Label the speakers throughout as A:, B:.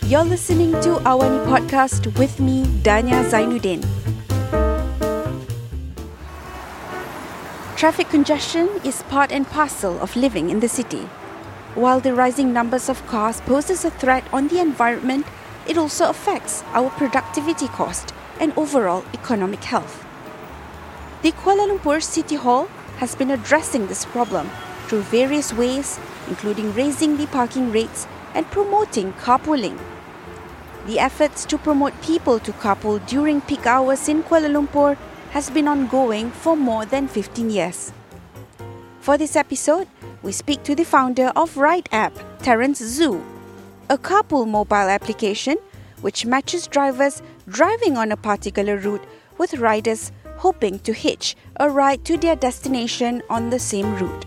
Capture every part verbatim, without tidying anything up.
A: You're listening to Awani Podcast with me, Danya Zainuddin. Traffic congestion is part and parcel of living in the city. While the rising numbers of cars poses a threat on the environment, it also affects our productivity cost and overall economic health. The Kuala Lumpur City Hall has been addressing this problem through various ways, including raising the parking rates and promoting carpooling. The efforts to promote people to carpool during peak hours in Kuala Lumpur has been ongoing for more than fifteen years. For this episode, we speak to the founder of Ride App, Terence Zhu, a carpool mobile application which matches drivers driving on a particular route with riders hoping to hitch a ride to their destination on the same route.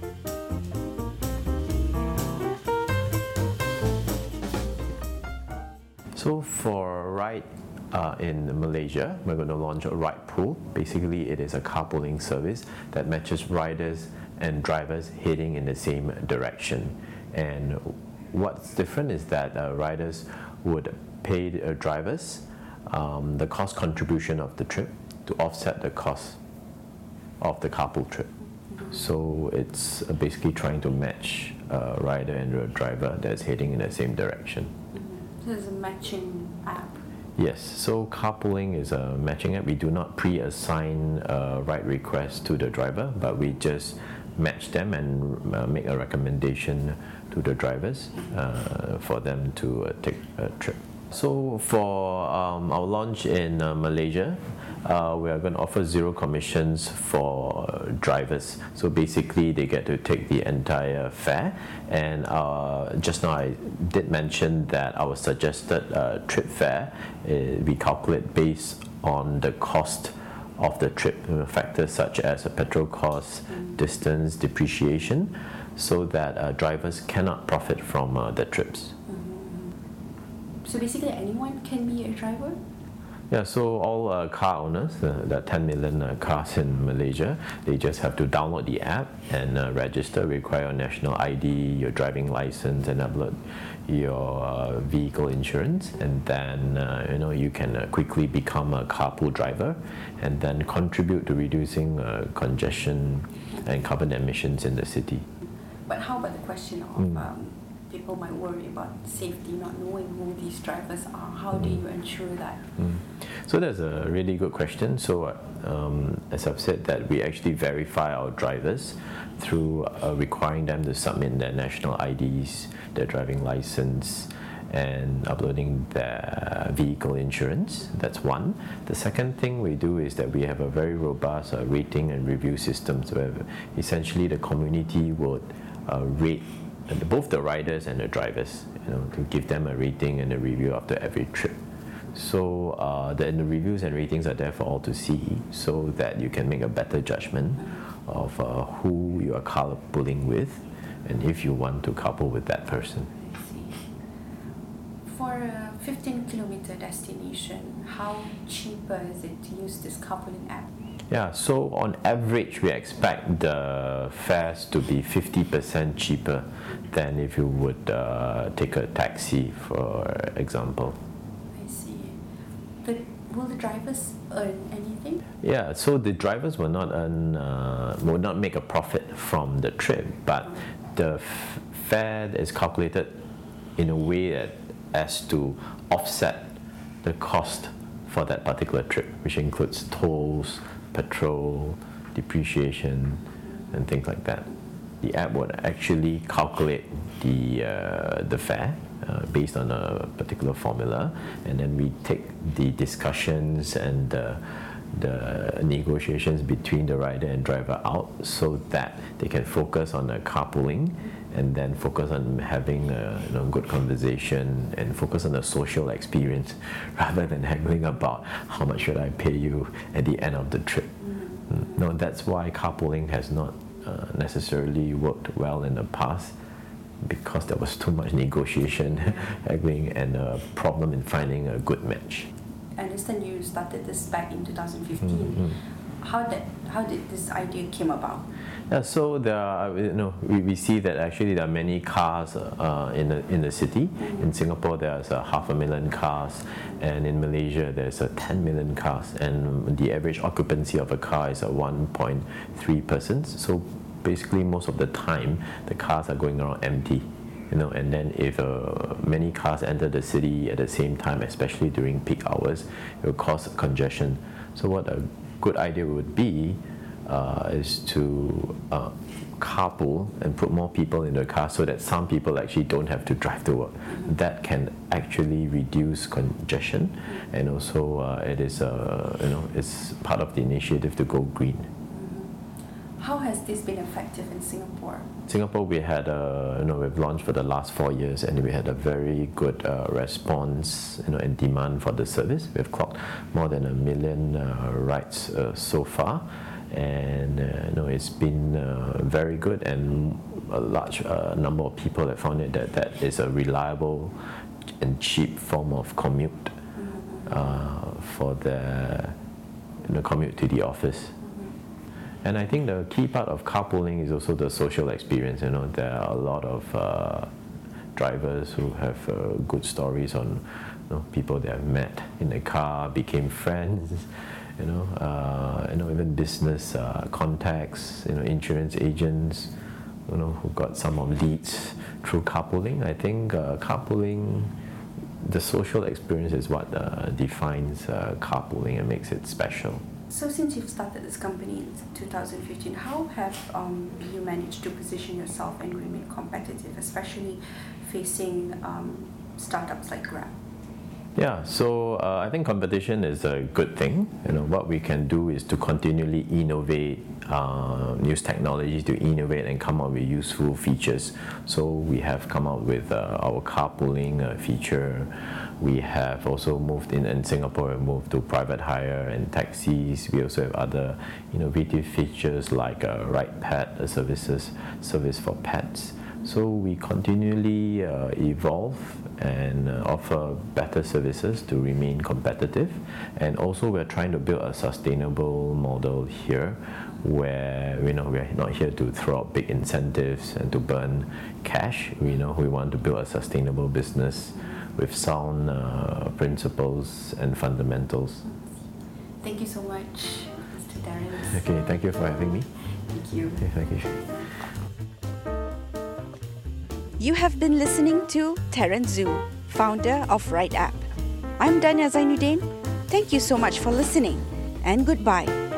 B: So for Ride uh, in Malaysia, we're going to launch a Ride Pool. Basically, it is a carpooling service that matches riders and drivers heading in the same direction. And what's different is that uh, riders would pay the uh, drivers um, the cost contribution of the trip to offset the cost of the carpool trip. So it's uh, basically trying to match a rider and a driver that's heading in the same direction.
C: So it's a matching app.
B: Yes, so carpooling is a matching app. We do not pre-assign a ride request to the driver, but we just match them and uh, make a recommendation to the drivers uh, for them to uh, take a trip. So for um, our launch in uh, Malaysia, uh, we are going to offer zero commissions for uh, drivers. So basically they get to take the entire fare, and uh, just now I did mention that our suggested uh, trip fare, uh, we calculate based on the cost of the trip, uh, factors such as uh, petrol costs, distance, depreciation, so that uh, drivers cannot profit from uh, the trips.
C: So basically anyone can be a driver?
B: Yeah, so all uh, car owners, uh, there are ten million uh, cars in Malaysia, they just have to download the app and uh, register, require your national I D, your driving license, and upload your uh, vehicle insurance, and then uh, you know you can uh, quickly become a carpool driver and then contribute to reducing uh, congestion and carbon emissions in the city.
C: But how about the question of mm. um, people might worry about safety, not knowing who these drivers are? How mm. do you ensure that?
B: Mm. So that's a really good question. So um, as I've said, that we actually verify our drivers through uh, requiring them to submit their national I Ds, their driving license, and uploading their vehicle insurance. That's one. The second thing we do is that we have a very robust uh, rating and review system, where essentially the community would uh, rate both the riders and the drivers, you know, to give them a rating and a review after every trip. So uh, the, the reviews and ratings are there for all to see, so that you can make a better judgment of uh, who you are carpooling with, and if you want to carpool with that person.
C: I see. For a fifteen kilometer destination, how cheaper is it to use this carpooling app?
B: Yeah, so on average, we expect the fares to be fifty percent cheaper than if you would uh, take a taxi, for example.
C: I see. But will the drivers earn anything?
B: Yeah, so the drivers will not earn, uh, will not make a profit from the trip, but the f- fare is calculated in a way that as to offset the cost for that particular trip, which includes tolls, petrol, depreciation, and things like that. The app would actually calculate the uh, the fare uh, based on a particular formula, and then we take the discussions and the, the negotiations between the rider and driver out, so that they can focus on the carpooling, and then focus on having a you know, good conversation and focus on the social experience rather than haggling about how much should I pay you at the end of the trip. Mm. No, that's why carpooling has not uh, necessarily worked well in the past, because there was too much negotiation, haggling, and a problem in finding a good match.
C: I understand you started this back in two thousand fifteen.
B: Mm-hmm.
C: how did how did this idea came about?
B: Yeah, so there are, you know, we, we see that actually there are many cars uh, in the in the city. Mm-hmm. In Singapore, there's a half a million cars, and in Malaysia, there's a ten million cars, and the average occupancy of a car is a one point three persons. So basically, most of the time, the cars are going around empty. You know, and then if uh, many cars enter the city at the same time, especially during peak hours, it will cause congestion. So what a good idea would be uh, is to uh, carpool and put more people in the car so that some people actually don't have to drive to work. Mm-hmm. That can actually reduce congestion, and also uh, it is uh, you know it's part of the initiative to go green.
C: How has this been effective in Singapore?
B: Singapore, we had a, you know, we've launched for the last four years, and we had a very good uh, response, you know, and demand for the service. We've clocked more than a million uh, rides uh, so far, and uh, you know, it's been uh, very good, and a large uh, number of people have found it that that is a reliable and cheap form of commute uh, for the you know, commute to the office. And I think the key part of carpooling is also the social experience. You know, there are a lot of uh, drivers who have uh, good stories on, you know, people they have met in the car, became friends. You know, uh, you know, even business uh, contacts. You know, insurance agents. You know, who got some of leads through carpooling. I think uh, carpooling, the social experience is what uh, defines uh, carpooling and makes it special.
C: So since you've started this company in two thousand fifteen, how have um, you managed to position yourself and remain competitive, especially facing um, startups like Grab?
B: Yeah, so uh, I think competition is a good thing. You know, what we can do is to continually innovate, uh, use technology to innovate and come up with useful features. So we have come up with uh, our carpooling uh, feature. We have also moved in, in Singapore, we moved to private hire and taxis. We also have other innovative features like uh, Ride Pet uh, services, service for pets. So we continually uh, evolve and uh, offer better services to remain competitive. And also we're trying to build a sustainable model here where, you know, we're not here to throw out big incentives and to burn cash. We know we want to build a sustainable business with sound uh, principles and fundamentals.
C: Thank you so much, Mister Terence.
B: Okay, thank you for having me.
C: Thank you.
B: Okay, thank you.
A: You have been listening to Terence Zhu, founder of Ride App. I'm Dania Zainuddin. Thank you so much for listening, and goodbye.